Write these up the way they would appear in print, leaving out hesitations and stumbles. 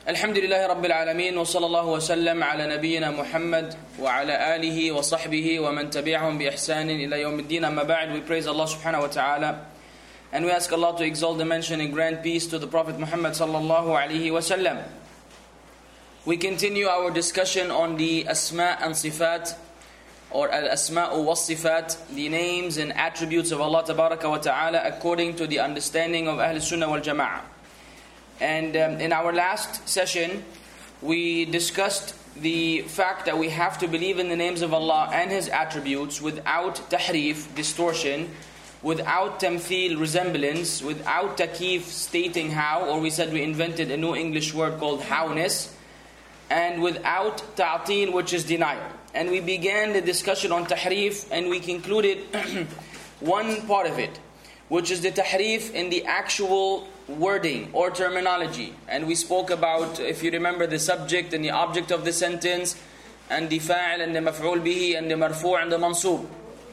الحمد لله رب العالمين وصلى الله وسلم على نبينا محمد وعلى آله وصحبه ومن تبعهم بإحسان إلى يوم الدين. أما بعد, we praise Allah subhanahu wa ta'ala and we ask Allah to exalt the mention and grant peace to the Prophet Muhammad sallallahu alaihi wasallam. We continue our discussion on the asma and sifat, or al-asma'u was-sifat, the names and attributes of Allah tabaraka wa ta'ala according to the understanding of Ahl Sunnah wal Jama'ah. And in our last session, we discussed the fact that we have to believe in the names of Allah and His attributes without tahrif, distortion, without tamthil, resemblance, without takif, stating how, or we said we invented a new English word called howness, and without ta'til, which is denial. And we began the discussion on tahrif, and we concluded one part of it, which is the tahrif in the actual wording or terminology. And we spoke about, if you remember, the subject and the object of the sentence, and the fa'il and the maf'ul bihi and the marfu' and the mansub.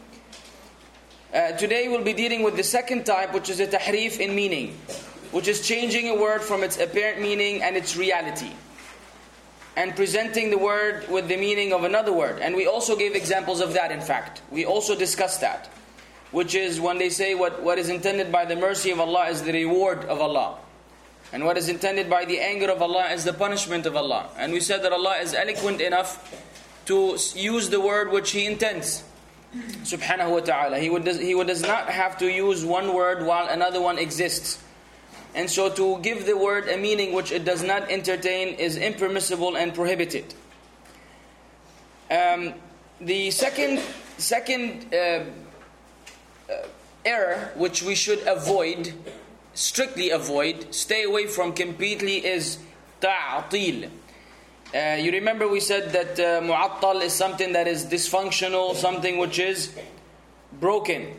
Today we'll be dealing with the second type, which is the tahrif in meaning, which is changing a word from its apparent meaning and its reality, and presenting the word with the meaning of another word. And we also gave examples of that, in fact. We also discussed that, which is when they say what is intended by the mercy of Allah is the reward of Allah, and what is intended by the anger of Allah is the punishment of Allah. And we said that Allah is eloquent enough to use the word which He intends, subhanahu wa ta'ala. He does not have to use one word while another one exists. And so to give the word a meaning which it does not entertain is impermissible and prohibited. The second error which we should avoid, strictly avoid, stay away from completely, is ta'til. You remember we said that mu'attal is something that is dysfunctional, something which is broken.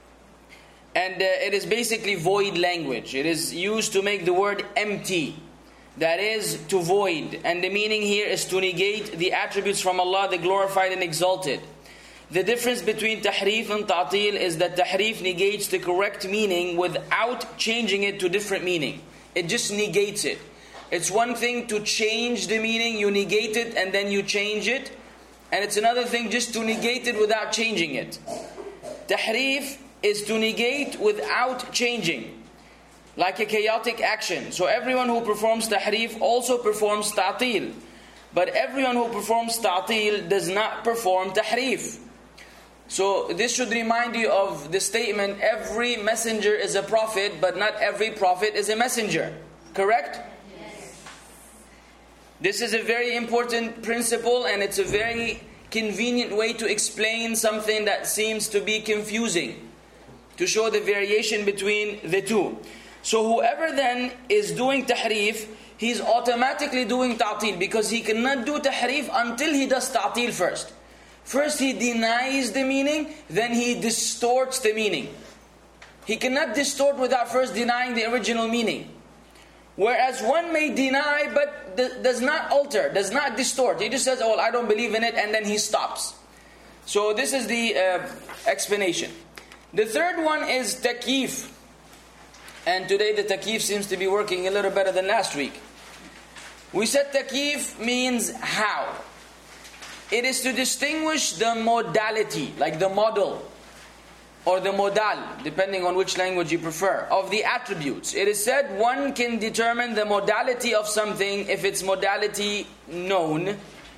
And it is basically void language. It is used to make the word empty, that is, to void. And the meaning here is to negate the attributes from Allah, the glorified and exalted. The difference between tahrif and ta'til is that tahrif negates the correct meaning without changing it to different meaning. It just negates it. It's one thing to change the meaning, you negate it and then you change it. And it's another thing just to negate it without changing it. Tahrif is to negate without changing, like a chaotic action. So everyone who performs tahrif also performs ta'til. But everyone who performs ta'til does not perform tahrif. So this should remind you of the statement, every messenger is a prophet, but not every prophet is a messenger. Correct? Yes. This is a very important principle, and it's a very convenient way to explain something that seems to be confusing, to show the variation between the two. So whoever then is doing tahrif, he's automatically doing ta'til, because he cannot do tahrif until he does ta'til first. First he denies the meaning, then he distorts the meaning. He cannot distort without first denying the original meaning. Whereas one may deny but does not alter, does not distort. He just says, oh, I don't believe in it, and then he stops. So this is the explanation. The third one is takif. And today the takif seems to be working a little better than last week. We said takif means how. It is to distinguish the modality, like the model, or the modal, depending on which language you prefer, of the attributes. It is said one can determine the modality of something if its modality known.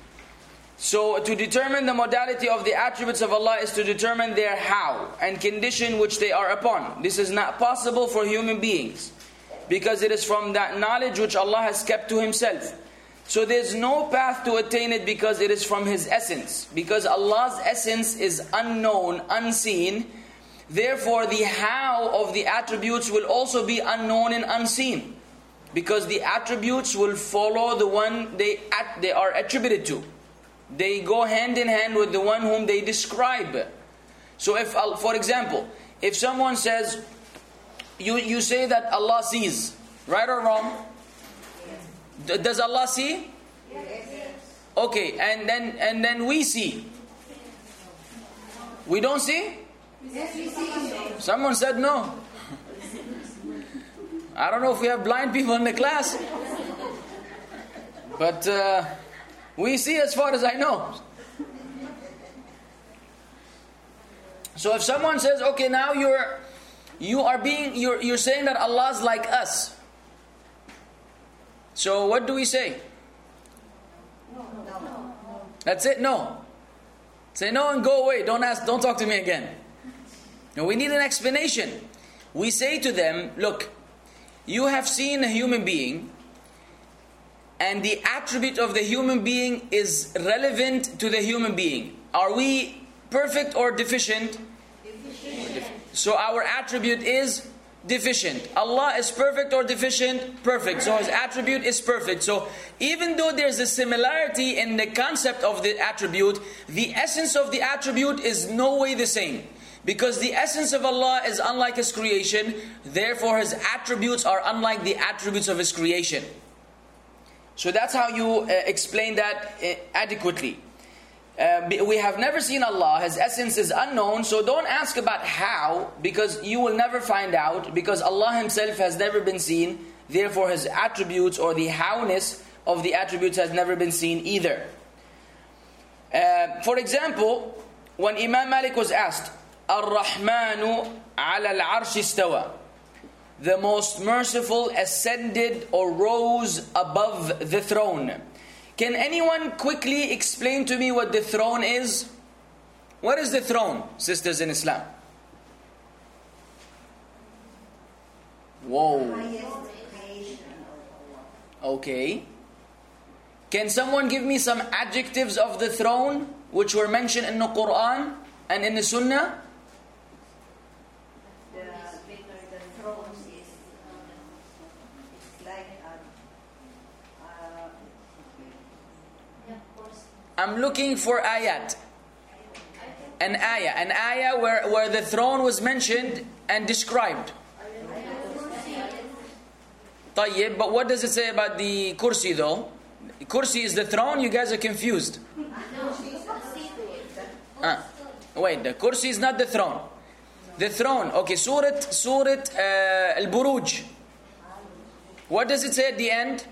So to determine the modality of the attributes of Allah is to determine their how and condition which they are upon. This is not possible for human beings, because it is from that knowledge which Allah has kept to Himself. So there's no path to attain it, because it is from His essence. Because Allah's essence is unknown, unseen. Therefore the how of the attributes will also be unknown and unseen, because the attributes will follow the one they are attributed to. They go hand in hand with the one whom they describe. So if, for example, if someone says, you say that Allah sees, right or wrong? Does Allah see? Yes. Okay, and then we see. We don't see? Yes, we see. Someone said no. I don't know if we have blind people in the class. But we see as far as I know. So if someone says, okay, now you're saying that Allah's like us. So what do we say? No. That's it? No. Say no and go away. Don't talk to me again. No, we need an explanation. We say to them, look, you have seen a human being, and the attribute of the human being is relevant to the human being. Are we perfect or deficient? Deficient. So our attribute is deficient. Allah is perfect or deficient? Perfect. So His attribute is perfect. So even though there's a similarity in the concept of the attribute, the essence of the attribute is no way the same. Because the essence of Allah is unlike His creation, therefore His attributes are unlike the attributes of His creation. So that's how you explain that adequately. We have never seen Allah, His essence is unknown, so don't ask about how, because you will never find out, because Allah Himself has never been seen, therefore His attributes or the howness of the attributes has never been seen either. For example, when Imam Malik was asked, Ar-Rahmanu ala al-Arsh istawa, the most merciful ascended or rose above the throne. Can anyone quickly explain to me what the throne is? What is the throne, sisters in Islam? Whoa. Okay. Can someone give me some adjectives of the throne which were mentioned in the Quran and in the Sunnah? The throne is it's like I'm looking for ayat. An ayah where the throne was mentioned and described. طيب, but what does it say about the kursi though? Kursi is the throne, you guys are confused. Wait, the kursi is not the throne. The throne, okay, Surah Al-Buruj. What does it say at the end?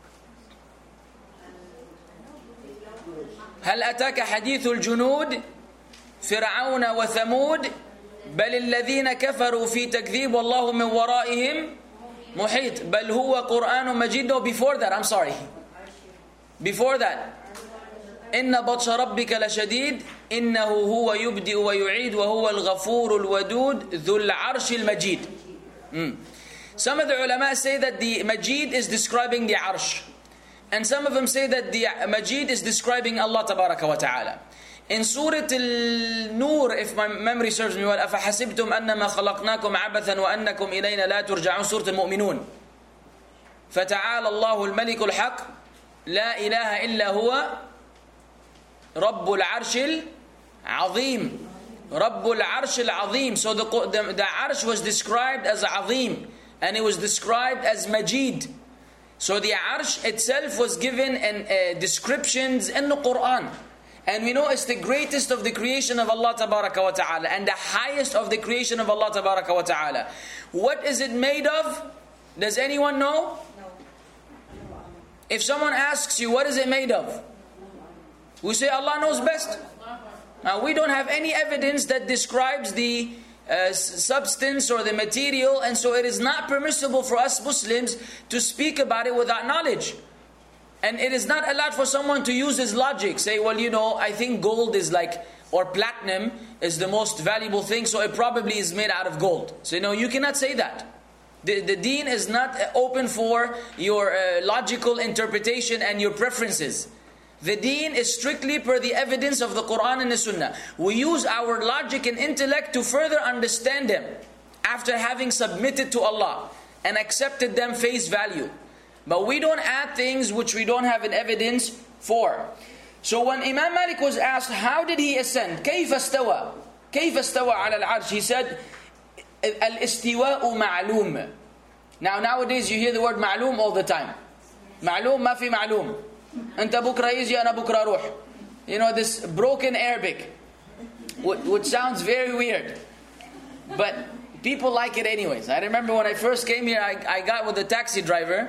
هل أتاك حديث الجنود فرعون وثمود بل الذين كفروا في تكذيب والله من ورائهم محيط بل هو قرآن مجيد. No, before that, I'm sorry. Before that, إن بطش ربك لشديد إنه هو يبدئ ويعيد وهو الغفور الودود ذو العرش المجيد. Some of the ulama say that the Majid is describing the Arsh. And some of them say that the Majid is describing Allah Tabaraka wa Ta'ala. In Surah Al-Nur, if my memory serves me well, أَفَحَسِبْتُمْ أَنَّمَا خَلَقْنَاكُمْ عَبَثًا وَأَنَّكُمْ إِلَيْنَا لَا تُرْجَعُونَ Surah Al-Mu'minun. فَتَعَالَى اللَّهُ الْمَلِكُ الْحَقِّ لَا إِلَهَ إِلَّا هُوَ رَبُّ الْعَرْشِ الْعَظِيمِ. رَبُّ الْعَرْشِ الْعَظِيمِ. So the Arsh was described as Azim, and it was described as Majid. So the Arsh itself was given descriptions in the Quran. And we know it's the greatest of the creation of Allah Tabaraka wa Ta'ala and the highest of the creation of Allah Tabaraka wa Ta'ala. What is it made of? Does anyone know? If someone asks you, what is it made of? We say Allah knows best. Now we don't have any evidence that describes the substance or the material, and so it is not permissible for us Muslims to speak about it without knowledge. And it is not allowed for someone to use his logic, say, well, you know, I think gold is or platinum is the most valuable thing, so it probably is made out of gold. So no, you cannot say that. The deen is not open for your logical interpretation and your preferences. The deen is strictly per the evidence of the Quran and the Sunnah. We use our logic and intellect to further understand them after having submitted to Allah and accepted them face value. But we don't add things which we don't have an evidence for. So when Imam Malik was asked, how did he ascend? كيف استوى? كيف استوى على العرش? He said, الاستواء معلوم. Now nowadays you hear the word معلوم all the time. معلوم ما في معلوم. أنت بكرة يجي أنا بكرة أروح. You know, this broken Arabic, which sounds very weird, but people like it anyways. I remember when I first came here, I got with the taxi driver,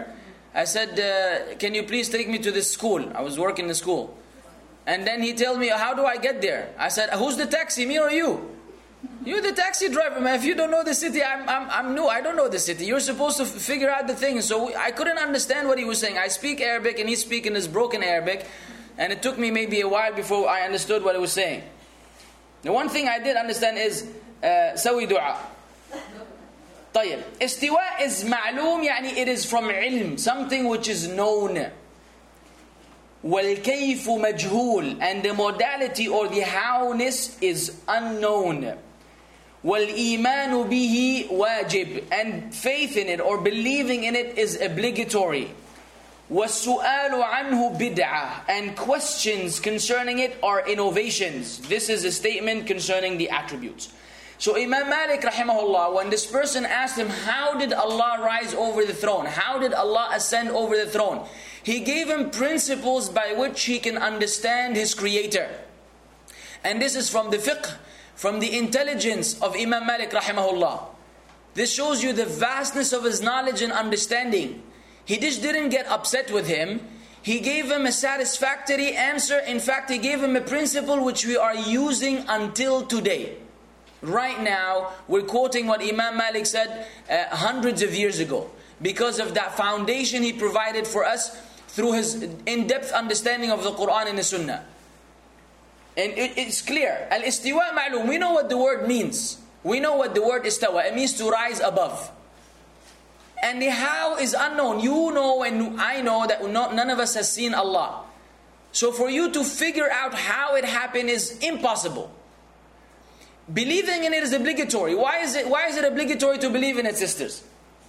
I said, can you please take me to this school? I was working in the school. And then he told me, how do I get there? I said, who's the taxi, me or you? You're the taxi driver, man. If you don't know the city, I'm new. I don't know the city. You're supposed to figure out the thing. So I couldn't understand what he was saying. I speak Arabic and he's speaking this broken Arabic. And it took me maybe a while before I understood what he was saying. The one thing I did understand is, سوي دعاء. طيب. استواء is معلوم, يعني it is from علم. Something which is known. وَالْكَيْفُ مَجْهُولٌ, and the modality or the howness is unknown. وَالْإِيمَانُ بِهِ وَاجِبٌ, and faith in it or believing in it is obligatory. وَالسُّؤَالُ عَنْهُ بِدْعَةٌ, and questions concerning it are innovations. This is a statement concerning the attributes. So Imam Malik rahimahullah, when this person asked him, how did Allah rise over the throne? How did Allah ascend over the throne? He gave him principles by which he can understand his creator. And this is from the fiqh, from the intelligence of Imam Malik rahimahullah. This shows you the vastness of his knowledge and understanding. He just didn't get upset with him. He gave him a satisfactory answer. In fact, he gave him a principle which we are using until today. Right now, we're quoting what Imam Malik said hundreds of years ago. Because of that foundation he provided for us through his in-depth understanding of the Quran and the Sunnah. And it's clear. Al-istiwa ma'lum. We know what the word means. We know what the word istawa. It means to rise above. And the how is unknown. You know and I know that none of us has seen Allah. So for you to figure out how it happened is impossible. Believing in it is obligatory. Why is it obligatory to believe in it, sisters?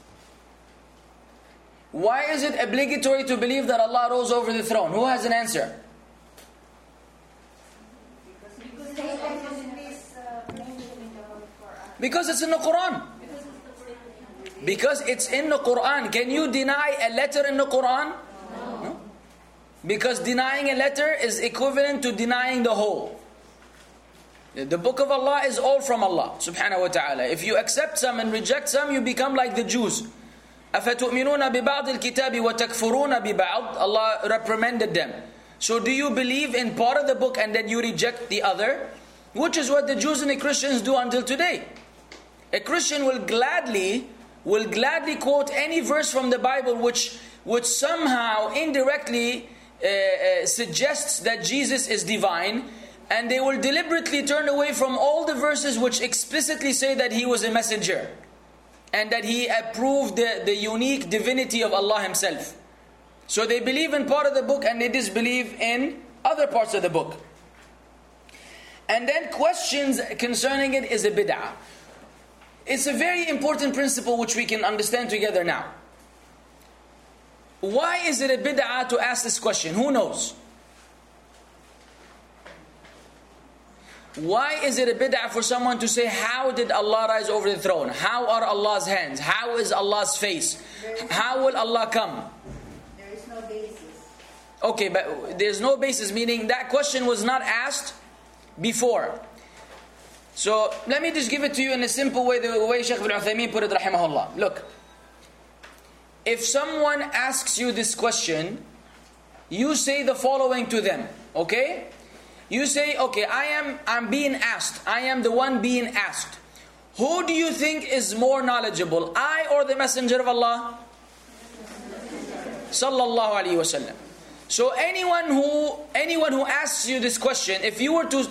Why is it obligatory to believe that Allah rose over the throne? Who has an answer? Because it's in the Quran. Because it's in the Quran. Can you deny a letter in the Quran? No. Because denying a letter is equivalent to denying the whole. The book of Allah is all from Allah subhanahu wa ta'ala. If you accept some and reject some, you become like the Jews. أَفَتُؤْمِنُونَ بِبَعْضِ الْكِتَابِ وَتَكْفُرُونَ بِبَعْضِ. Allah reprimanded them. So do you believe in part of the book and then you reject the other? Which is what the Jews and the Christians do until today. A Christian will gladly quote any verse from the Bible which somehow indirectly suggests that Jesus is divine, and they will deliberately turn away from all the verses which explicitly say that he was a messenger and that he approved the unique divinity of Allah himself. So they believe in part of the book and they disbelieve in other parts of the book. And then questions concerning it is a bid'ah. It's a very important principle which we can understand together now. Why is it a bid'ah to ask this question? Who knows? Why is it a bid'ah for someone to say, how did Allah rise over the throne? How are Allah's hands? How is Allah's face? How will Allah come? There is no basis. Okay, but there's no basis, meaning that question was not asked before. So let me just give it to you in a simple way, the way Shaykh ibn Uthaymeen put it, rahimahullah. Look, if someone asks you this question, you say the following to them, okay? You say, okay, I'm being asked. I am the one being asked. Who do you think is more knowledgeable, I or the Messenger of Allah? Sallallahu alaihi wasallam. So anyone who asks you this question, if you were to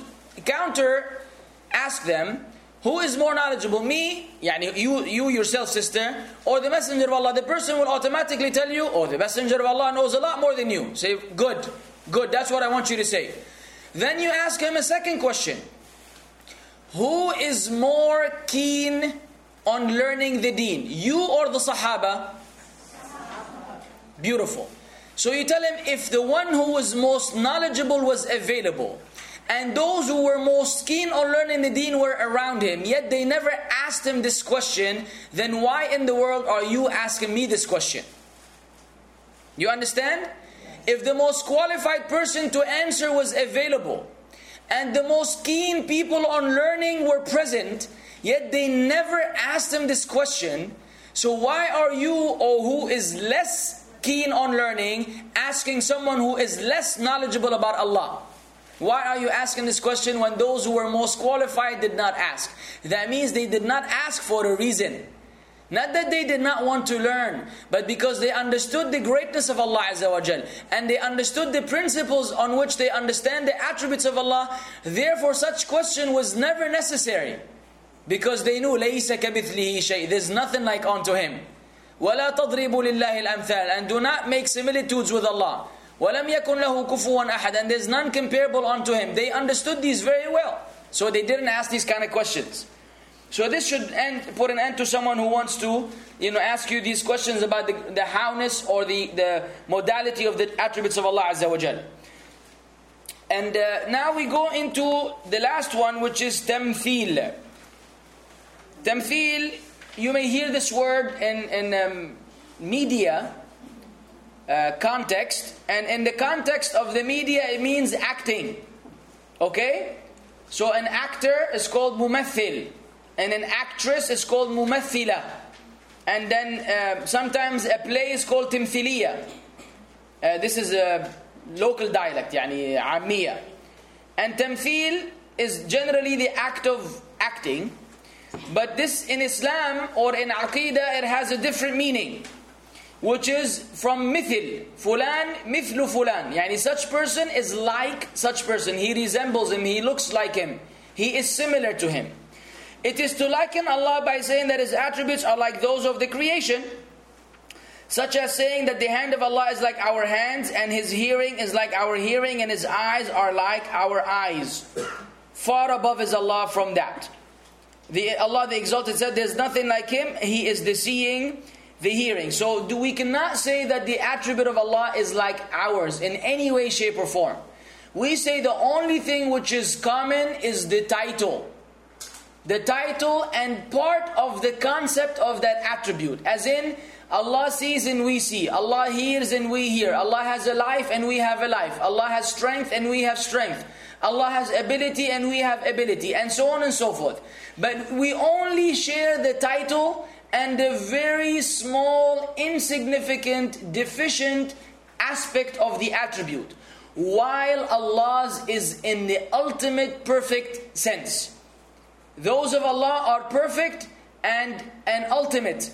ask them, who is more knowledgeable, me, yani you yourself, sister, or the Messenger of Allah? The person will automatically tell you, oh, the Messenger of Allah knows a lot more than you. Say, good, that's what I want you to say. Then you ask him a second question. Who is more keen on learning the deen? You or the Sahaba? Beautiful. So you tell him, if the one who was most knowledgeable was available, and those who were most keen on learning the deen were around him, yet they never asked him this question, then why in the world are you asking me this question? You understand? If the most qualified person to answer was available, and the most keen people on learning were present, yet they never asked him this question, so why are you, or who is less keen on learning, asking someone who is less knowledgeable about Allah? Why are you asking this question when those who were most qualified did not ask? That means they did not ask for a reason. Not that they did not want to learn, but because they understood the greatness of Allah Azza wa Jal, and they understood the principles on which they understand the attributes of Allah. Therefore such question was never necessary, because they knew لَيْسَ كَمِثْلِهِ شَيْءٍ, there's nothing like unto Him. وَلَا تَضْرِبُوا لِلَّهِ الْأَمْثَالِ, and do not make similitudes with Allah. وَلَمْ يَكُنْ لَهُ كُفُوًا أَحَدٍ, and there's none comparable unto Him. They understood these very well, so they didn't ask these kind of questions. So this should put an end to someone who wants to, ask you these questions about the howness or the modality of the attributes of Allah Azza wa Jal. And now we go into the last one, which is tamthil. Tamthil, you may hear this word in media context, and in the context of the media it means acting. Okay? So an actor is called mumathil, and an actress is called mumathila. And then sometimes a play is called timthiliya. This is a local dialect, yani ammiya. And tamthil is generally the act of acting. But this in Islam or in Aqidah, it has a different meaning, which is from mithil. Fulan mithlu fulan. Yani such person is like such person. He resembles him. He looks like him. He is similar to him. It is to liken Allah by saying that His attributes are like those of the creation, such as saying that the hand of Allah is like our hands, and His hearing is like our hearing, and His eyes are like our eyes. Far above is Allah from that. Allah the Exalted said there's nothing like Him. He is the seeing, the hearing. So we cannot say that the attribute of Allah is like ours in any way, shape or form. We say the only thing which is common is the title. The title and part of the concept of that attribute. As in, Allah sees and we see. Allah hears and we hear. Allah has a life and we have a life. Allah has strength and we have strength. Allah has ability and we have ability. And so on and so forth. But we only share the title and the very small, insignificant, deficient aspect of the attribute. While Allah's is in the ultimate perfect sense. Those of Allah are perfect and ultimate,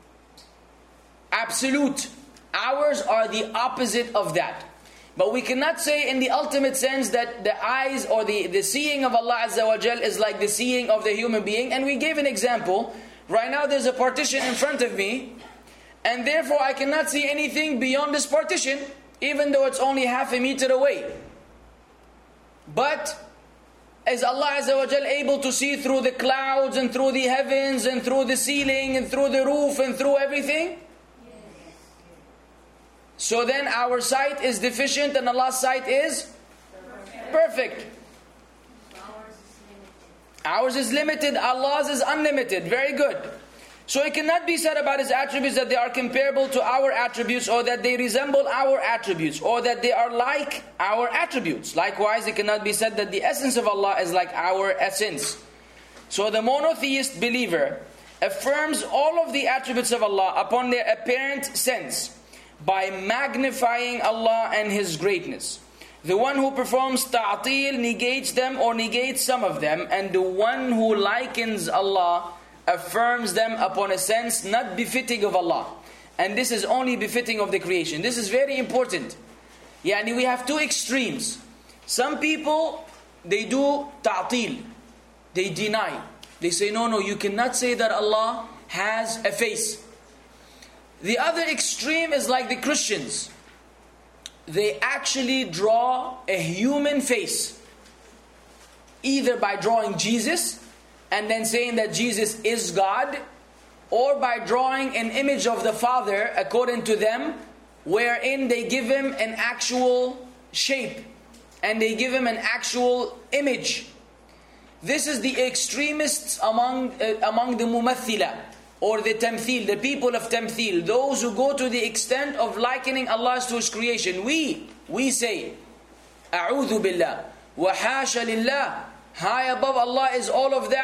absolute. Ours are the opposite of that. But we cannot say in the ultimate sense that the eyes or the seeing of Allah Azza wa Jal is like the seeing of the human being. And we gave an example. Right now there's a partition in front of me, and therefore I cannot see anything beyond this partition, even though it's only half a meter away. But is Allah Azza wa Jal able to see through the clouds and through the heavens and through the ceiling and through the roof and through everything? Yes. So then our sight is deficient and Allah's sight is perfect. Ours is limited, Allah's is unlimited. Very good. So it cannot be said about His attributes that they are comparable to our attributes, or that they resemble our attributes, or that they are like our attributes. Likewise, it cannot be said that the essence of Allah is like our essence. So the monotheist believer affirms all of the attributes of Allah upon their apparent sense by magnifying Allah and His greatness. The one who performs ta'til negates them or negates some of them, and the one who likens Allah affirms them upon a sense not befitting of Allah. And this is only befitting of the creation. This is very important. Yani we have two extremes. Some people, they do ta'til. They deny. They say, no, you cannot say that Allah has a face. The other extreme is like the Christians. They actually draw a human face. Either by drawing Jesus and then saying that Jesus is God, or by drawing an image of the Father according to them, wherein they give Him an actual shape and they give Him an actual image. This is the extremists among the mumathila, or the tamthil, the people of tamthil, those who go to the extent of likening Allah to His creation. We say, A'udhu billah, wa hasha lillah. High above Allah is all of that.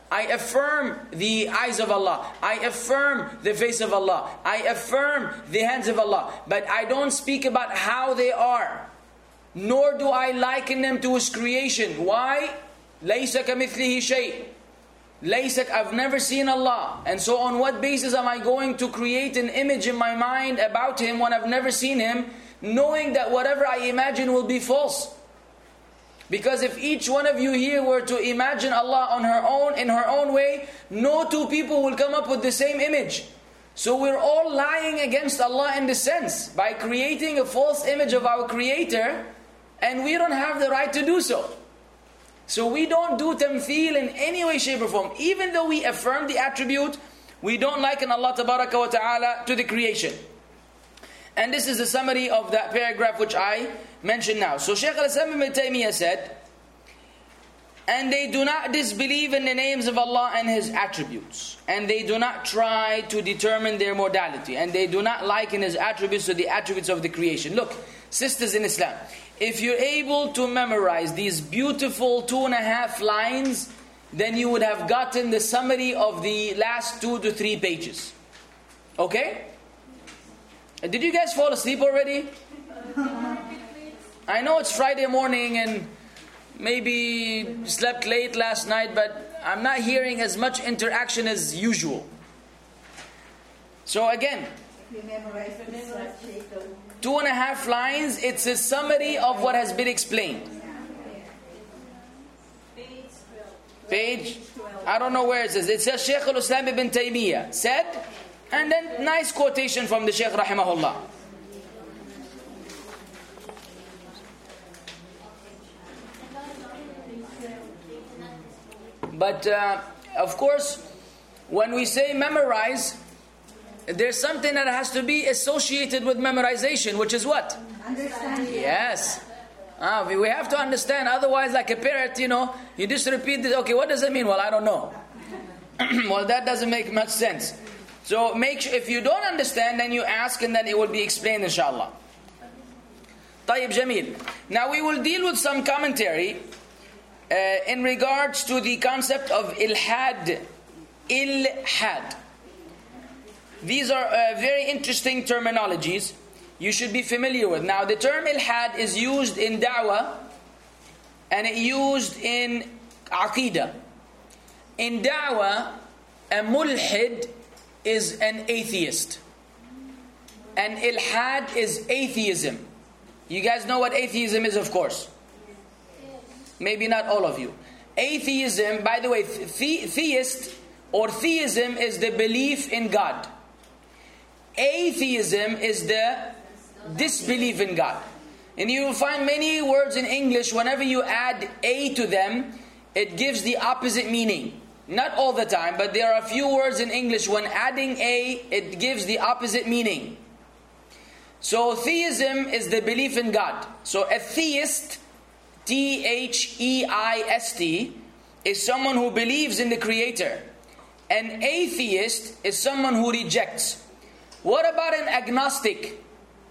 I affirm the eyes of Allah. I affirm the face of Allah. I affirm the hands of Allah. But I don't speak about how they are. Nor do I liken them to His creation. Why? لَيْسَ كَمِثْلِهِ شَيْءٍ. I've never seen Allah. And so on what basis am I going to create an image in my mind about Him when I've never seen Him, knowing that whatever I imagine will be false? Because if each one of you here were to imagine Allah on her own, in her own way, no two people will come up with the same image. So we're all lying against Allah in this sense, by creating a false image of our Creator, and we don't have the right to do so. So we don't do tamtheel in any way, shape or form. Even though we affirm the attribute, we don't liken Allah Tabaraka wa Ta'ala to the creation. And this is the summary of that paragraph which I mentioned now. So Shaykh al-Islam ibn Taymiyyah said, and they do not disbelieve in the names of Allah and His attributes. And they do not try to determine their modality. And they do not liken His attributes to the attributes of the creation. Look, sisters in Islam, if you're able to memorize these beautiful 2.5 lines, then you would have gotten the summary of the last 2 to 3 pages. Okay? Did you guys fall asleep already? I know it's Friday morning and maybe slept late last night, but I'm not hearing as much interaction as usual. So again, 2.5 lines, it's a summary of what has been explained. Page, I don't know where it says. It says Shaykh al-Islam ibn Taymiyyah said, and then nice quotation from the Shaykh rahimahullah. But of course, when we say memorize, there's something that has to be associated with memorization, which is what? Understanding. Yes. We have to understand, otherwise like a parrot, you just repeat this, okay, what does it mean? Well, I don't know. Well, that doesn't make much sense. So make sure, if you don't understand, then you ask and then it will be explained inshallah. طيب جميل. Now we will deal with some commentary in regards to the concept of ilhad. Ilhad. These are very interesting terminologies you should be familiar with. Now the term ilhad is used in da'wah and it used in aqidah. In da'wah, a mulhid is an atheist. And ilhad is atheism. You guys know what atheism is, of course. Maybe not all of you. Atheism, by the way, theist or theism is the belief in God. Atheism is the disbelief in God. And you will find many words in English, whenever you add a to them, it gives the opposite meaning. Not all the time, but there are a few words in English, when adding a, it gives the opposite meaning. So theism is the belief in God. So a theist, Theist, is someone who believes in the Creator. An atheist is someone who rejects. What about an agnostic?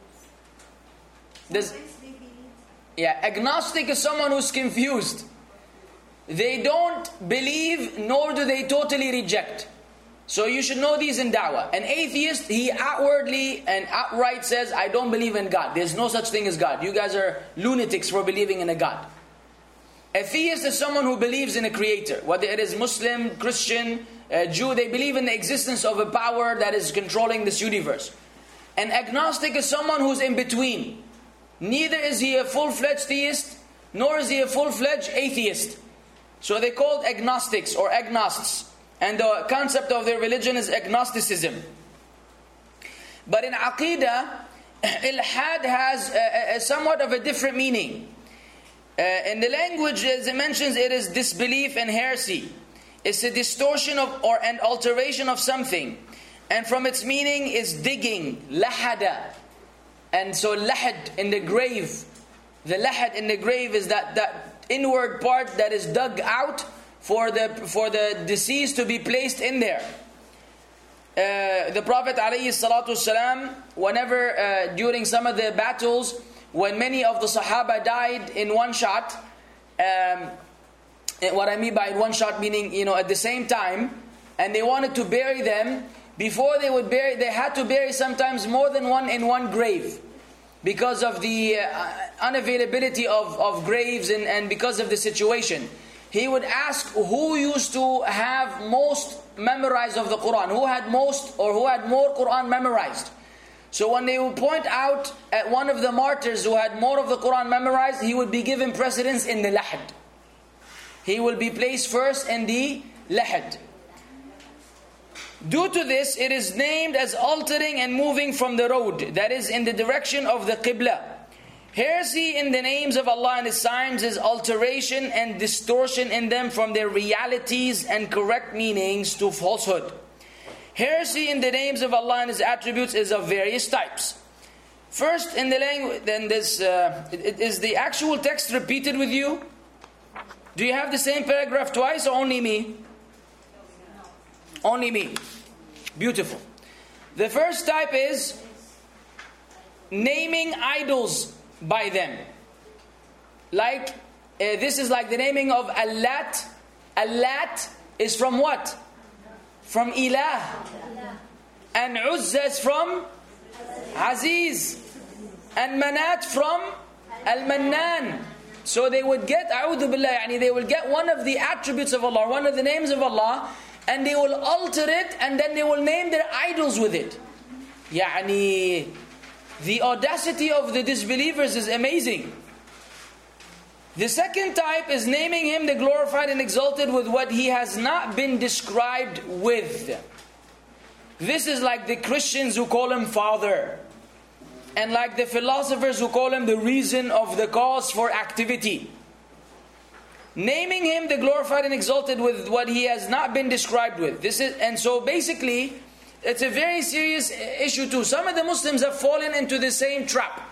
Agnostic is someone who's confused. They don't believe, nor do they totally reject. So you should know these in da'wah. An atheist, he outwardly and outright says, I don't believe in God. There's no such thing as God. You guys are lunatics for believing in a God. A theist is someone who believes in a creator. Whether it is Muslim, Christian, Jew, they believe in the existence of a power that is controlling this universe. An agnostic is someone who's in between. Neither is he a full-fledged theist, nor is he a full-fledged atheist. So they're called agnostics or agnosts. And the concept of their religion is agnosticism. But in Aqidah, ilhad has a somewhat of a different meaning. In the language, as it mentions, it is disbelief and heresy. It's a distortion of or an alteration of something. And from its meaning is digging, lahada. And so lahad in the grave. The lahad in the grave is that inward part that is dug out for the deceased to be placed in there. The Prophet ﷺ, whenever during some of the battles, when many of the Sahaba died in one shot, What I mean by in one shot meaning, at the same time, and they wanted to bury them. Before they would bury, they had to bury sometimes more than one in one grave, because of the unavailability of graves and because of the situation. He would ask who used to have most memorized of the Quran, who had most or who had more Quran memorized. So when they would point out at one of the martyrs who had more of the Quran memorized, he would be given precedence in the lahad. He will be placed first in the lahad. Due to this, it is named as altering and moving from the road, that is in the direction of the Qibla. Heresy in the names of Allah and His signs is alteration and distortion in them from their realities and correct meanings to falsehood. Heresy in the names of Allah and His attributes is of various types. First, in the language, then this is the actual text repeated with you? Do you have the same paragraph twice or only me? Only me. Beautiful. The first type is naming idols by them. Like, this is like the naming of Allat. Allat is from what? From Ilah. And Uzza is from Aziz. And Manat from Al-Mannan. So they would get, a'udhu billah, they will get one of the attributes of Allah, one of the names of Allah, and they will alter it, and then they will name their idols with it. The audacity of the disbelievers is amazing. The second type is naming Him, the glorified and exalted, with what He has not been described with. This is like the Christians who call Him Father, and like the philosophers who call Him the reason of the cause for activity. Naming Him, the glorified and exalted, with what He has not been described with. And so basically, it's a very serious issue too. Some of the Muslims have fallen into the same trap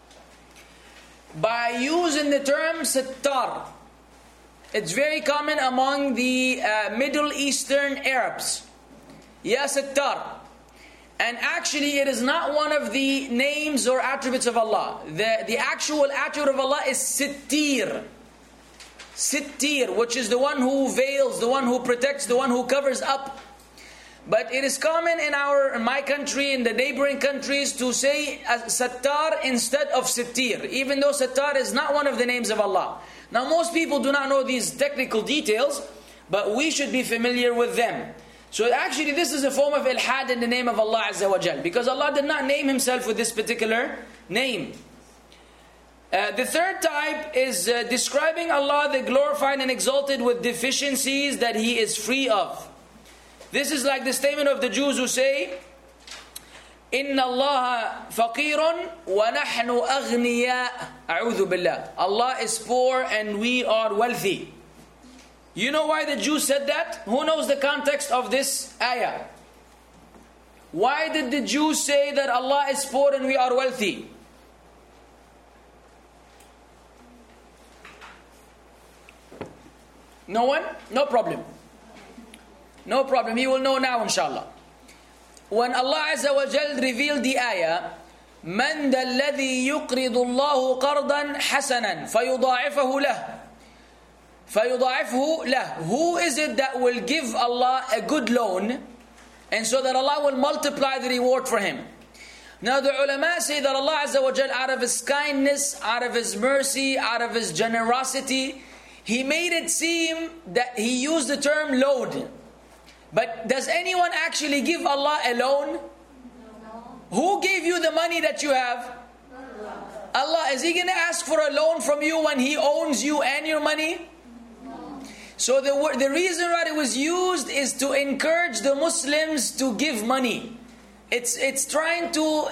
by using the term Sittar. It's very common among the Middle Eastern Arabs. Ya Sittar. And actually it is not one of the names or attributes of Allah. The actual attribute of Allah is Sittir. Sittir, which is the one who veils, the one who protects, the one who covers up. But it is common in my country, in the neighboring countries, to say Sattar instead of Sittir, even though Sattar is not one of the names of Allah. Now most people do not know these technical details, but we should be familiar with them. So actually this is a form of ilhad in the name of Allah Azza wa Jal, because Allah did not name Himself with this particular name. The third type is describing Allah, the glorified and exalted, with deficiencies that He is free of. This is like the statement of the Jews who say, Inna Allah faqirun wa nahnu aghniya. A'udhu billah. Allah is poor and we are wealthy. You know why the Jews said that? Who knows the context of this ayah? Why did the Jews say that Allah is poor and we are wealthy? No one? No problem. No problem. You will know now, inshallah. When Allah Azza wa Jal revealed the ayah, مَنْ ذَا الَّذِي يُقْرِضُ اللَّهُ قَرْضًا حَسَنًا فَيُضَاعِفْهُ لَهُ. Who is it that will give Allah a good loan, and so that Allah will multiply the reward for him? Now the ulama say that Allah Azza wa Jal, out of His kindness, out of His mercy, out of His generosity, He made it seem that He used the term loan. But does anyone actually give Allah a loan? No. Who gave you the money that you have? Allah. Is He going to ask for a loan from you when He owns you and your money? No. So the reason why it was used is to encourage the Muslims to give money. It's trying to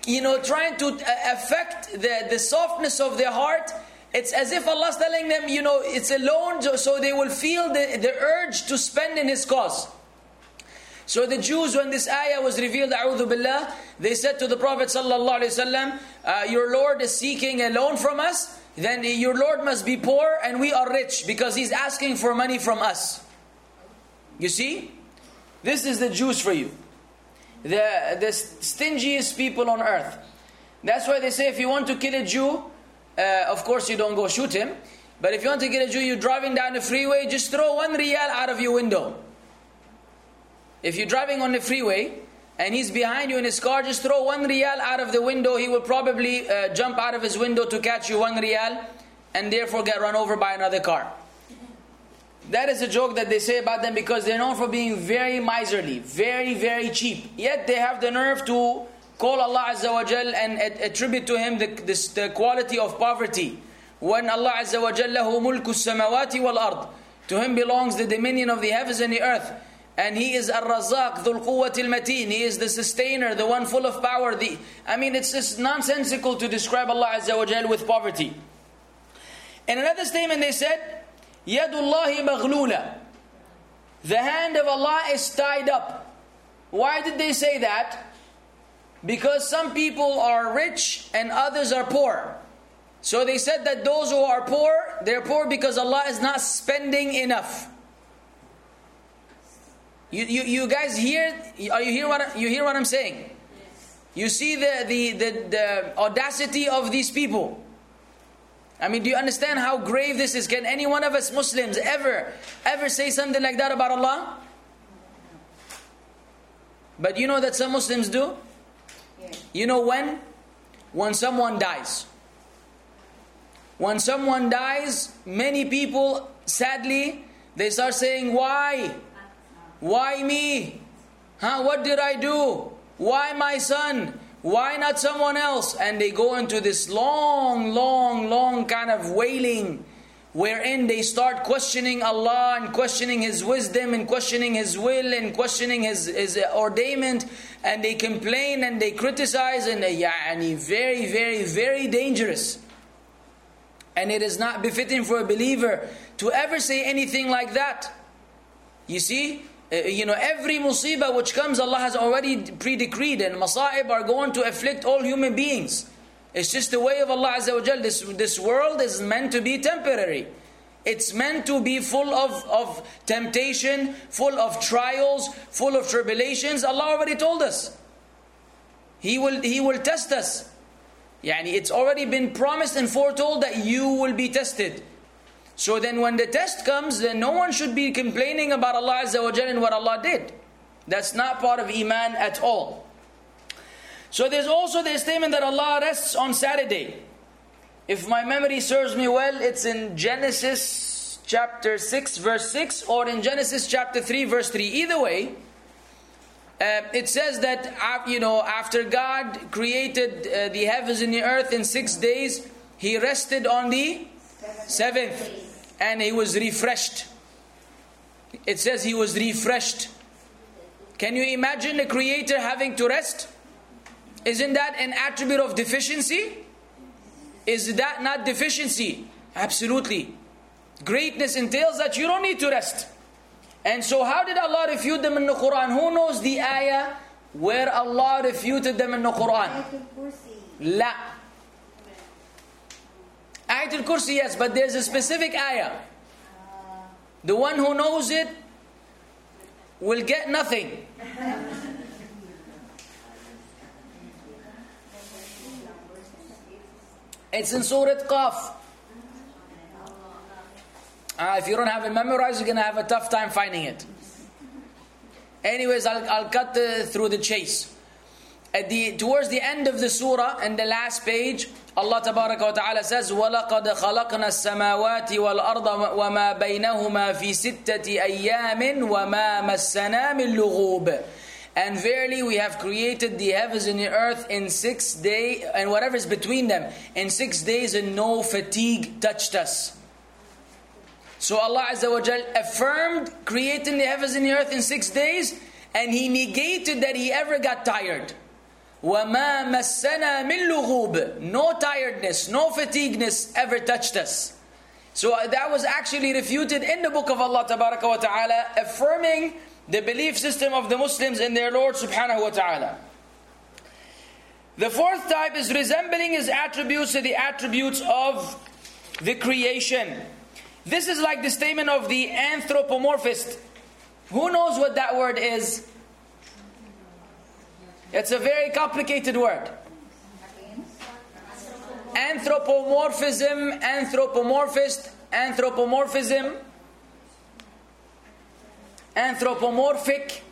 affect the softness of their heart. It's as if Allah's telling them, it's a loan, so they will feel the urge to spend in His cause. So the Jews, when this ayah was revealed, a'udhu billah, they said to the Prophet sallallahu alaihi wasallam, your Lord is seeking a loan from us, then your Lord must be poor and we are rich, because He's asking for money from us. You see? This is the Jews for you. The stingiest people on earth. That's why they say if you want to kill a Jew, of course you don't go shoot him, But if you want to get a Jew, you're driving down the freeway, just throw 1 riyal out of your window. If you're driving on the freeway and he's behind you in his car, just throw 1 riyal out of the window. He will probably jump out of his window to catch you 1 riyal and therefore get run over by another car. That is a joke that they say about them because they're known for being very miserly, very, very cheap. Yet they have the nerve to call Allah Azza wa Jal and attribute to Him the quality of poverty. When Allah Azza wa Jal lahu mulku samawati wal ard. To Him belongs the dominion of the heavens and the earth. And He is Ar-Razzaq, Dhul Quwwatil Mateen. He is the sustainer, the one full of power. It's just nonsensical to describe Allah Azza wa Jal with poverty. In another statement they said, Yadullahi maghlula. The hand of Allah is tied up. Why did they say that? Because some people are rich and others are poor. So they said that those who are poor, they're poor because Allah is not spending enough. You guys hear? You hear what I'm saying? Yes. You see the audacity of these people. Do you understand how grave this is? Can any one of us Muslims ever say something like that about Allah? But you know that some Muslims do? Yes. You know when? When someone dies. When someone dies, many people, sadly, they start saying, why? Why me? What did I do? Why my son? Why not someone else? And they go into this long kind of wailing, wherein they start questioning Allah and questioning His wisdom and questioning His will and questioning His ordainment, and they complain and they criticize, and very, very, very dangerous. And it is not befitting for a believer to ever say anything like that. You see? Every musibah which comes, Allah has already pre-decreed, and masa'ib are going to afflict all human beings. It's just the way of Allah Azza wa Jal. This world is meant to be temporary. It's meant to be full of temptation, full of trials, full of tribulations. Allah already told us. He will test us. It's already been promised and foretold that you will be tested. So then when the test comes, then no one should be complaining about Allah Azza wa Jal and what Allah did. That's not part of Iman at all. So there's also the statement that Allah rests on Saturday. If my memory serves me well, it's in Genesis chapter 6 verse 6 or in Genesis chapter 3 verse 3. Either way, it says that after God created the heavens and the earth in 6 days, He rested on the 7th. And He was refreshed. It says He was refreshed. Can you imagine the Creator having to rest? Isn't that an attribute of deficiency? Is that not deficiency? Absolutely. Greatness entails that you don't need to rest. And so how did Allah refute them in the Quran? Who knows the ayah where Allah refuted them in the Quran? Ayatul Kursi. La. Ayatul Kursi, yes, but there's a specific ayah. The one who knows it will get nothing. It's in Surah Qaf. If you don't have it memorized, you're going to have a tough time finding it. Anyways, I'll cut through the chase. Towards the end of the surah, and the last page, Allah Tabaraka wa Ta'ala says, وَلَقَدْ خَلَقْنَا السَّمَاوَاتِ وَالْأَرْضَ وَمَا بَيْنَهُمَا فِي سِتَّةِ أَيَّامٍ وَمَا مَسَّنَا مِن لُغُوبٍ. And verily we have created the heavens and the earth in 6 days, and whatever is between them, in 6 days, and no fatigue touched us. So Allah Azza wa Jal affirmed creating the heavens and the earth in 6 days, and He negated that He ever got tired. وَمَا مَسَّنَا مِن لُغُوبٍ. No tiredness, no fatigueness ever touched us. So that was actually refuted in the book of Allah Tabaraka wa Ta'ala, affirming the belief system of the Muslims in their Lord Subhanahu wa Ta'ala. The fourth type is resembling His attributes to the attributes of the creation. This is like the statement of the anthropomorphist. Who knows what that word is? It's a very complicated word. Anthropomorphism, anthropomorphist, anthropomorphism, anthropomorphic.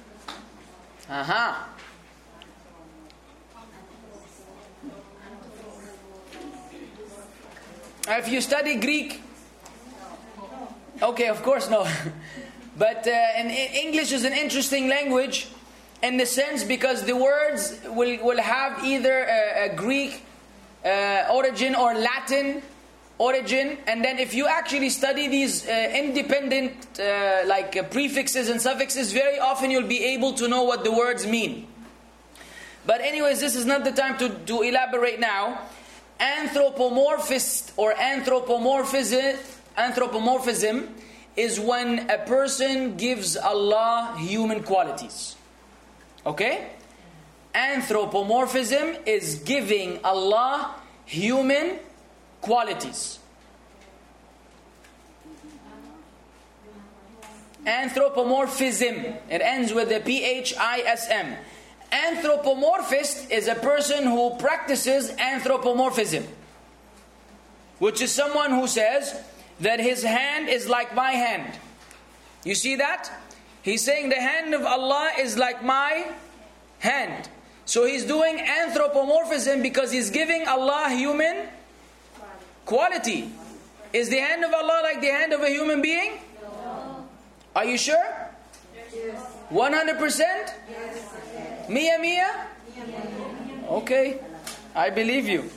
If you study Greek, okay, of course no. But in English is an interesting language in the sense because the words will have either a Greek origin or Latin origin, and then if you actually study these independent prefixes and suffixes, very often you'll be able to know what the words mean. But anyways, this is not the time to elaborate now. Anthropomorphist or anthropomorphism is when a person gives Allah human qualities. Okay? Anthropomorphism is giving Allah human qualities. Anthropomorphism. It ends with the P-H-I-S-M. Anthropomorphist is a person who practices anthropomorphism, which is someone who says that his hand is like my hand. You see that? He's saying the hand of Allah is like my hand. So he's doing anthropomorphism because he's giving Allah human quality. Is the hand of Allah like the hand of a human being? No. Are you sure? Yes. 100%? Yes. Mia? Okay, I believe you.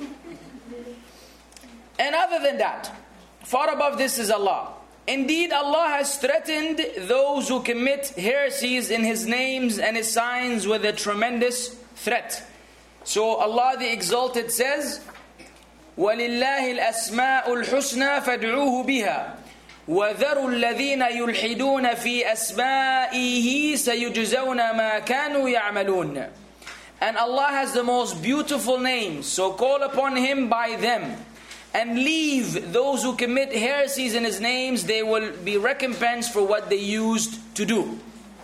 And other than that, far above this is Allah. Indeed, Allah has threatened those who commit heresies in His names and His signs with a tremendous threat. So Allah the Exalted says, وَلِلَّهِ الْأَسْمَاءُ الْحُسْنَى فَادْعُوهُ بِهَا وَذَرُوا الَّذِينَ يُلْحِدُونَ فِي أَسْمَائِهِ سَيُجْزَوْنَ مَا كَانُوا يَعْمَلُونَ. And Allah has the most beautiful names, so call upon Him by them. And leave those who commit heresies in His names, they will be recompensed for what they used to do.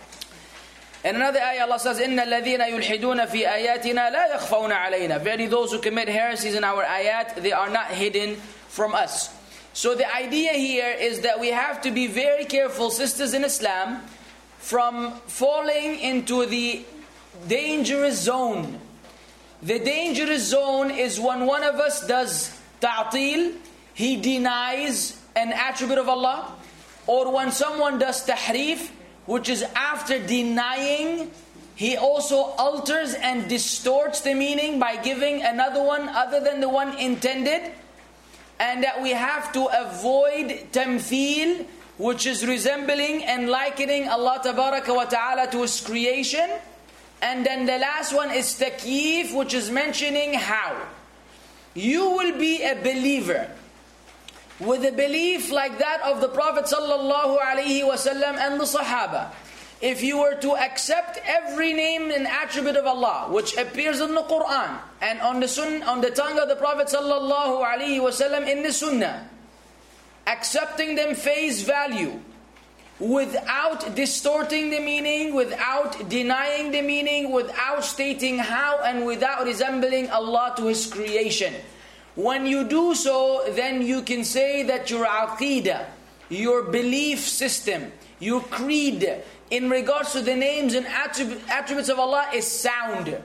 In another ayah Allah says, إِنَّ الَّذِينَ يُلْحِدُونَ فِي آيَاتِنَا لَا يَخْفَوْنَ عَلَيْنَا. Verily those who commit heresies in our ayat, they are not hidden from us. So the idea here is that we have to be very careful, sisters in Islam, from falling into the dangerous zone. The dangerous zone is when one of us does ta'til, he denies an attribute of Allah, or when someone does tahrif, which is after denying, he also alters and distorts the meaning by giving another one other than the one intended. And that we have to avoid tamthil, which is resembling and likening Allah Tabaraka wa Ta'ala to His creation. And then the last one is takyif, which is mentioning how. You will be a believer with a belief like that of the Prophet sallallahu alaihi wasallam and the Sahaba. If you were to accept every name and attribute of Allah which appears in the Quran and on the tongue of the Prophet sallallahu alaihi wasallam in the Sunnah, accepting them face value, without distorting the meaning, without denying the meaning, without stating how, and without resembling Allah to His creation. When you do so, then you can say that your aqidah, your belief system, your creed in regards to the names and attributes of Allah is sound,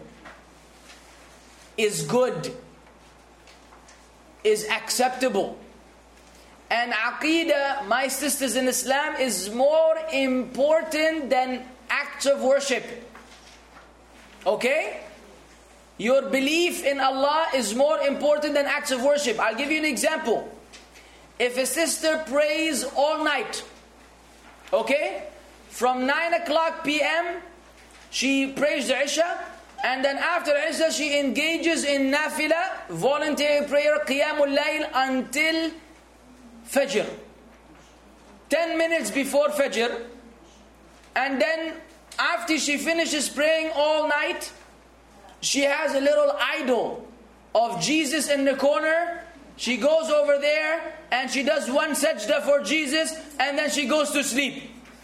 is good, is acceptable. And aqidah, my sisters in Islam, is more important than acts of worship. Okay? Your belief in Allah is more important than acts of worship. I'll give you an example. If a sister prays all night, okay? From 9 o'clock p.m., she prays the Isha, and then after Isha, she engages in nafila, voluntary prayer, qiyamul layl, until Fajr. 10 minutes before Fajr. And then after she finishes praying all night, she has a little idol of Jesus in the corner. She goes over there and she does one sajda for Jesus, and then she goes to sleep.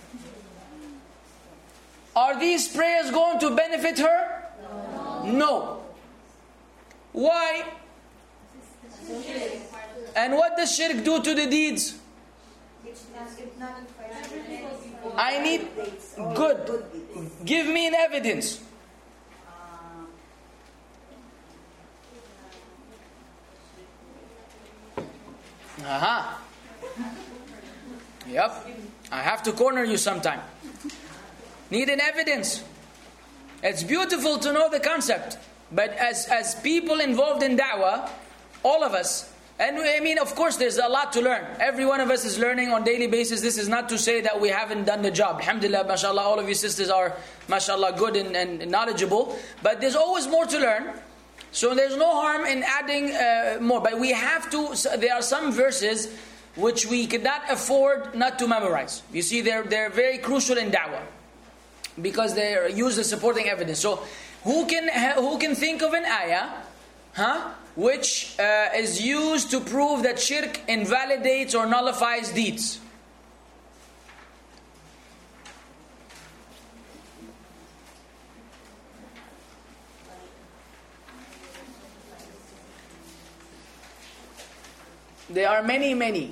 Are these prayers going to benefit her? No. Why? And what does shirk do to the deeds? I need good. Give me an evidence. Aha. Yep. I have to corner you sometime. Need an evidence. It's beautiful to know the concept. But as people involved in da'wah, all of us, and I mean, of course, there's a lot to learn. Every one of us is learning on a daily basis. This is not to say that we haven't done the job. Alhamdulillah, mashallah, all of you sisters are, mashallah, good and knowledgeable. But there's always more to learn. So there's no harm in adding more. But we have to, there are some verses which we cannot afford not to memorize. You see, they're very crucial in da'wah, because they use the supporting evidence. So who can think of an ayah, which is used to prove that shirk invalidates or nullifies deeds? There are many.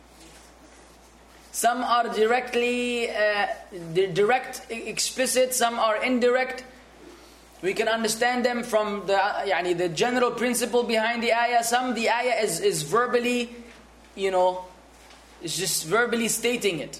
Some are directly direct, explicit. Some are indirect. We can understand them from the general principle behind the ayah. The ayah is verbally, it's just verbally stating it.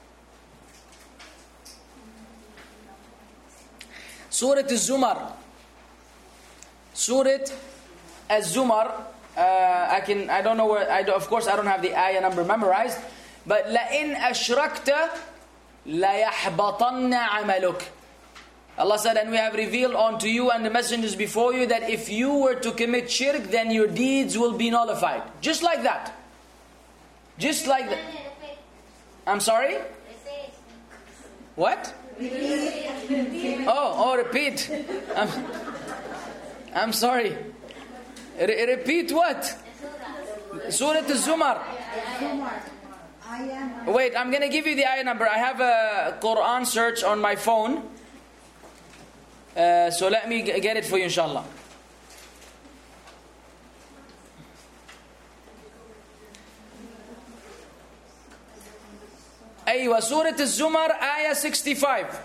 Surah Az-Zumar. Surah Az-Zumar. I don't know where. Of course, I don't have the ayah number memorized. But لَإِنْ أَشْرَكْتَ لَيَحْبَطَنَّ عَمَلُكَ. Allah said, and we have revealed unto you and the messengers before you that if you were to commit shirk, then your deeds will be nullified. Just like that. Just like that. I'm sorry? What? Oh, repeat. I'm sorry. Repeat what? Surah Az-Zumar. Wait, I'm going to give you the ayah number. I have a Quran search on my phone. So let me get it for you, inshallah. Aywa, Surah Az-Zumar, ayah 65.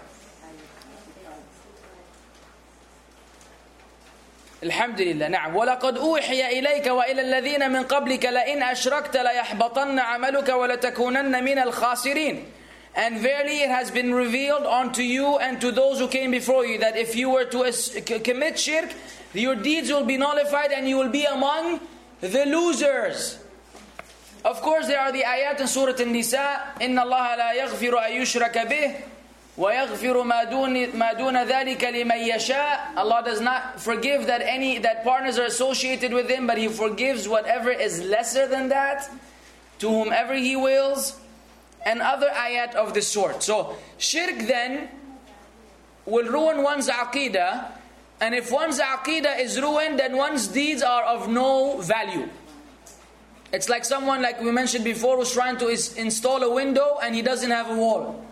Alhamdulillah. Na'am. وَلَقَدْ أُوحِيَ إِلَيْكَ وَإِلَى الَّذِينَ مِنْ قَبْلِكَ لَإِنْ أَشْرَكْتَ لَيَحْبَطَنَّ عَمَلُكَ وَلَتَكُونَنَّ مِنَ الْخَاسِرِينَ. And verily it has been revealed unto you and to those who came before you that if you were to commit shirk, your deeds will be nullified and you will be among the losers. Of course, there are the ayat in Surah An-Nisa. إِنَّ اللَّهَ لَا يَغْفِرُ أَن يُشْرَكَ بِهِ وَيَغْفِرُ مَا دُونَ ذَلِكَ لِمَن يَشَاءُ. Allah does not forgive that partners are associated with Him, but He forgives whatever is lesser than that to whomever He wills. And other ayat of this sort. So, shirk then will ruin one's aqidah. And if one's aqidah is ruined, then one's deeds are of no value. It's like someone, like we mentioned before, who's trying to install a window and he doesn't have a wall.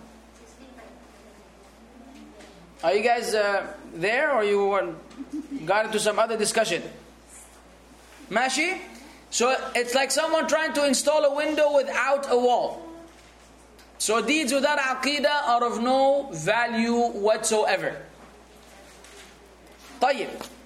Are you guys there, or you got into some other discussion? Mashi? So it's like someone trying to install a window without a wall. So deeds without aqidah are of no value whatsoever. طيب.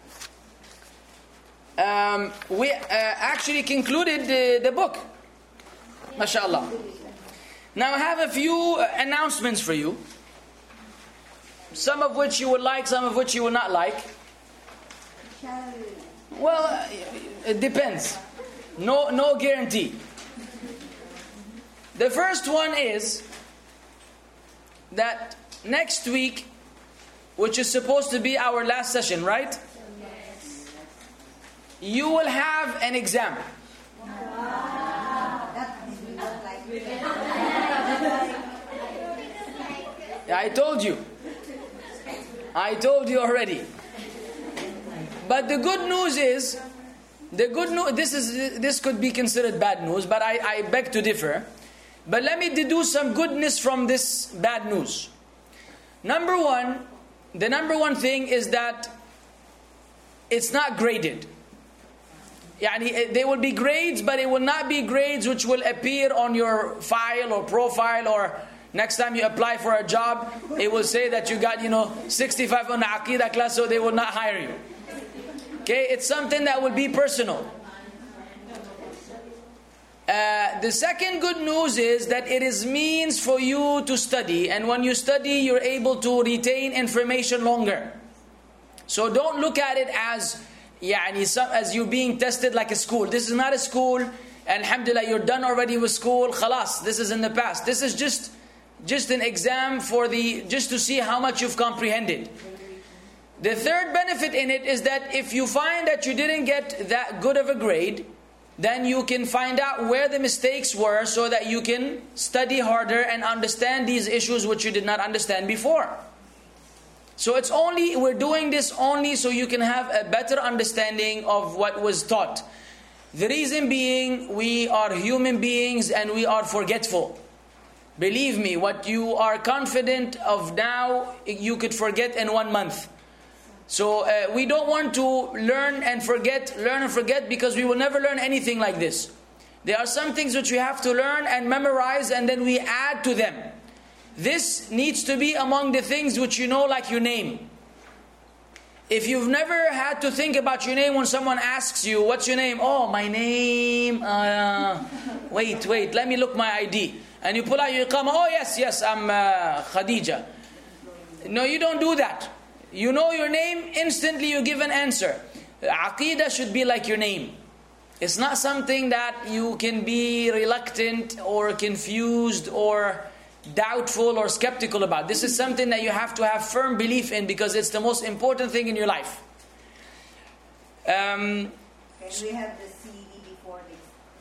We actually concluded the book. MashaAllah. Now I have a few announcements for you. Some of which you will like, some of which you will not like. Well, it depends. No guarantee. The first one is that next week, which is supposed to be our last session, right? Yes. You will have an exam. I told you. I told you already. But the good news is, this could be considered bad news, but I beg to differ. But let me deduce some goodness from this bad news. The number one thing is that it's not graded. There will be grades, but it will not be grades which will appear on your file or profile, or next time you apply for a job, it will say that you got 65 on the Aqidah class, so they will not hire you. Okay, it's something that will be personal. The second good news is that it is means for you to study, and when you study, you're able to retain information longer. So don't look at it as you being tested like a school. This is not a school. Alhamdulillah, you're done already with school. Khalas, this is in the past. This is just an exam just to see how much you've comprehended. The third benefit in it is that if you find that you didn't get that good of a grade, then you can find out where the mistakes were, so that you can study harder and understand these issues which you did not understand before. So we're doing this only so you can have a better understanding of what was taught. The reason being, we are human beings and we are forgetful. Believe me, what you are confident of now, you could forget in 1 month. So we don't want to learn and forget, because we will never learn anything like this. There are some things which we have to learn and memorize, and then we add to them. This needs to be among the things which you know, like your name. If you've never had to think about your name when someone asks you, what's your name? Oh, my name, wait, let me look my ID. And you pull out your iqamah, oh yes, I'm Khadija. No, you don't do that. You know your name, instantly you give an answer. Aqidah should be like your name. It's not something that you can be reluctant or confused or doubtful or skeptical about. This is something that you have to have firm belief in, because it's the most important thing in your life. Can we have the CD before this?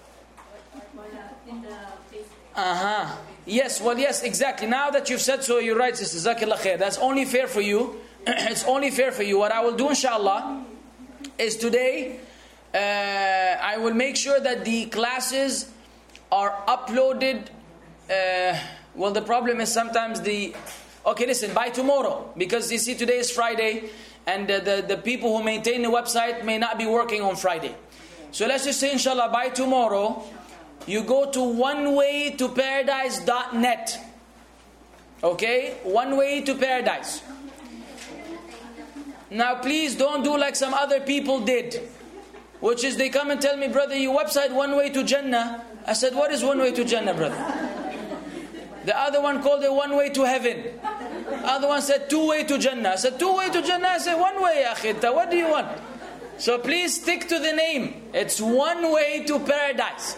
In the Facebook. Yes, exactly. Now that you've said so, you're right, sister. Jazakallah khair. That's only fair for you. It's only fair for you. What I will do, inshallah, is today, I will make sure that the classes are uploaded. Well, the problem is sometimes by tomorrow, because you see today is Friday, and the people who maintain the website may not be working on Friday. So let's just say, inshallah, by tomorrow, you go to onewaytoparadise.net. Okay? One Way to Paradise. Now please don't do like some other people did, which is they come and tell me, brother, your website One Way to Jannah. I said, what is One Way to Jannah, brother? The other one called it One Way to Heaven. The other one said 2 Way to Jannah. I said, 2 Way to Jannah? I said, 1 way, akhita. What do you want? So please stick to the name. It's One Way to Paradise.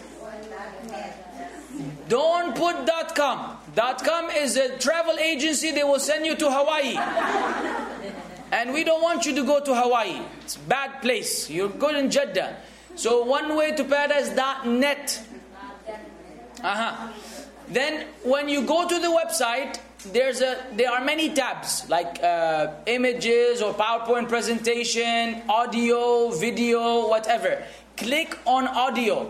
Don't put .com. .com is a travel agency. They will send you to Hawaii. And we don't want you to go to Hawaii. It's a bad place. You're good in Jeddah. So onewaytoparadise.net. Then when you go to the website, there are many tabs, like images or PowerPoint presentation, audio, video, whatever. Click on audio.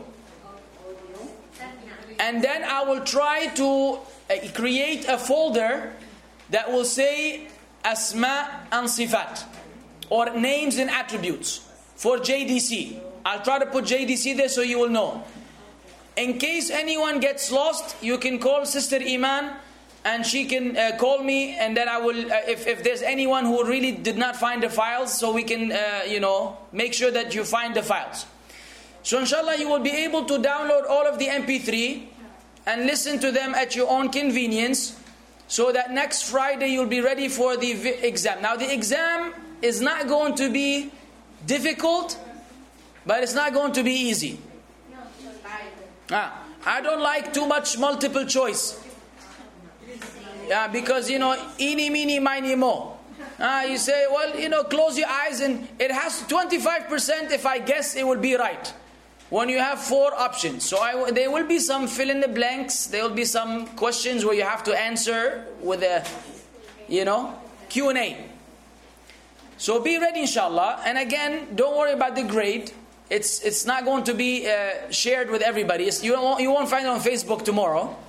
And then I will try to create a folder that will say Asma and Sifat, or names and attributes for JDC. I'll try to put JDC there so you will know. In case anyone gets lost, you can call Sister Iman, and she can call me, and then I will, if there's anyone who really did not find the files, so we can, make sure that you find the files. So inshallah, you will be able to download all of the MP3 and listen to them at your own convenience, so that next Friday you'll be ready for the exam. Now the exam is not going to be difficult, but it's not going to be easy. I don't like too much multiple choice. Because, eeny, meeny, miny, mo. You say, well, close your eyes and it has 25%, if I guess it will be right. When you have 4 options. So there will be some fill in the blanks. There will be some questions where you have to answer with a, Q&A. So be ready, inshallah. And again, don't worry about the grade. It's not going to be shared with everybody. You won't find it on Facebook tomorrow.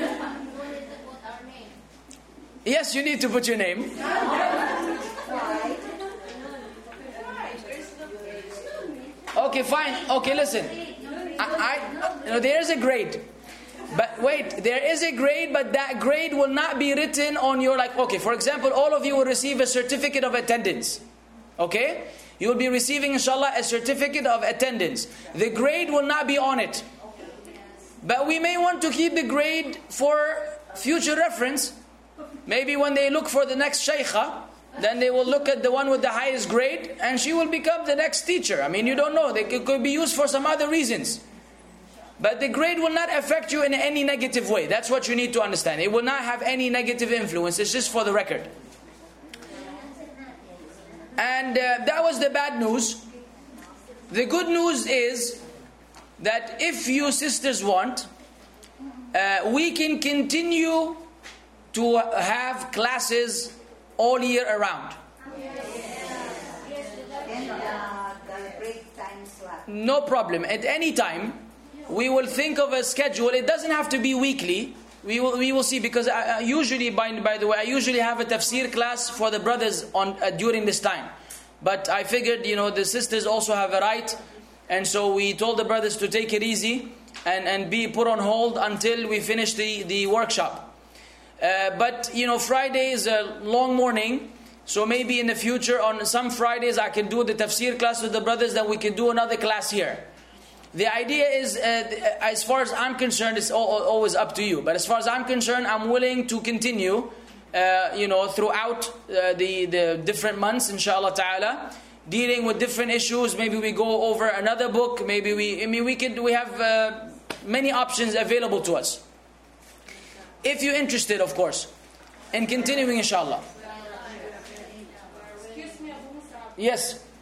Yes, you need to put your name. Okay. Okay, fine. Okay, listen. There is a grade. But wait, there is a grade, but that grade will not be written on your, like, okay, for example, all of you will receive a certificate of attendance. Okay? You will be receiving, inshallah, a certificate of attendance. The grade will not be on it. But we may want to keep the grade for future reference. Maybe when they look for the next shaykha, then they will look at the one with the highest grade, and she will become the next teacher. I mean, you don't know. It could be used for some other reasons. But the grade will not affect you in any negative way. That's what you need to understand. It will not have any negative influence. It's just for the record. And that was the bad news. The good news is that if you sisters want, we can continue to have classes all year around. And the break time slot. No problem. At any time, we will think of a schedule. It doesn't have to be weekly. We will see, because I usually, by the way, I usually have a tafsir class for the brothers on during this time. But I figured, the sisters also have a right, and so we told the brothers to take it easy and be put on hold until we finish the workshop. But Friday is a long morning, so maybe in the future on some Fridays I can do the tafsir class with the brothers, then we can do another class here. The idea is, as far as I'm concerned, it's always up to you. But as far as I'm concerned, I'm willing to continue, throughout the different months, inshallah ta'ala, dealing with different issues. Maybe we go over another book. Maybe we have many options available to us. If you're interested, of course, in continuing, inshallah. Excuse me, Abu Musab. Yes.